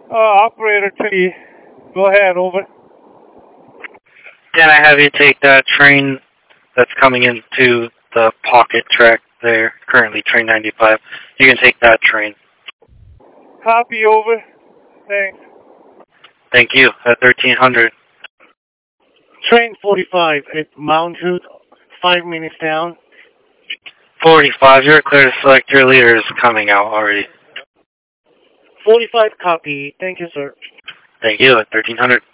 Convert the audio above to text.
Operator 3, go ahead, over. Can I have you take that train that's coming into the pocket track there, currently train 95? You can take that train. Copy, over. Thanks. Thank you, at 1300. Train 45 at Mount Hood, 5 minutes down. 45, you're clear to select your leader is coming out already. 45, copy. Thank you, sir. Thank you, at 1300.